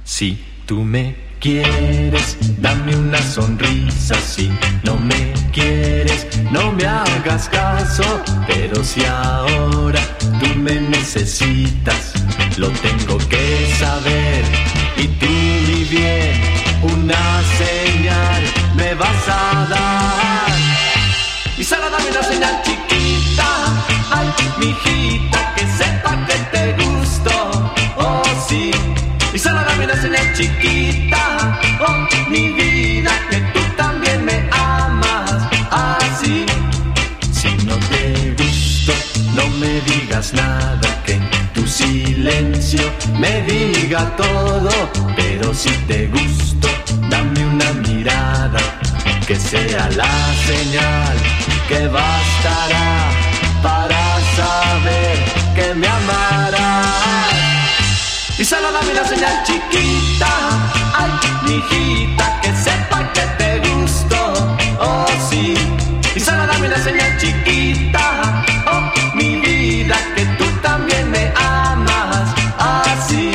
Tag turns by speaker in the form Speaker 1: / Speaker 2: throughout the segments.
Speaker 1: Si tú me quieres, dame una sonrisa. Si no me quieres, no me hagas caso. Pero si ahora tú me necesitas, lo tengo que saber. Y tú, mi bien, una señal me vas a dar. Y solo dame una señal chiquita, ay, mijita, que sepa que te gusto, oh sí. Y solo dame una señal chiquita, oh mi vida, que tú también me amas, así. Si no te gusto, no me digas nada, que en tu silencio me diga todo. Pero si te gusto, dame una mirada, que sea la señal que bastará para saber que me amarás. Y solo dame una señal chiquita, ay, mijita, que sepa que te gusto, oh sí. Y solo dame una señal chiquita, oh mi vida, que tú también me amas, así.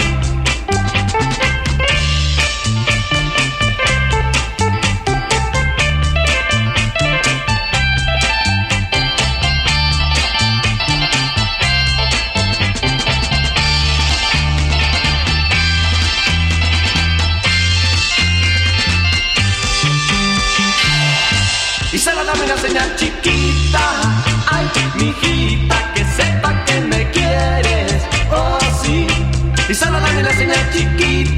Speaker 1: Y solo dame una señal chiquita, ay, mijita, que sepa que me quieres, oh sí. Y solo dame una señal chiquita.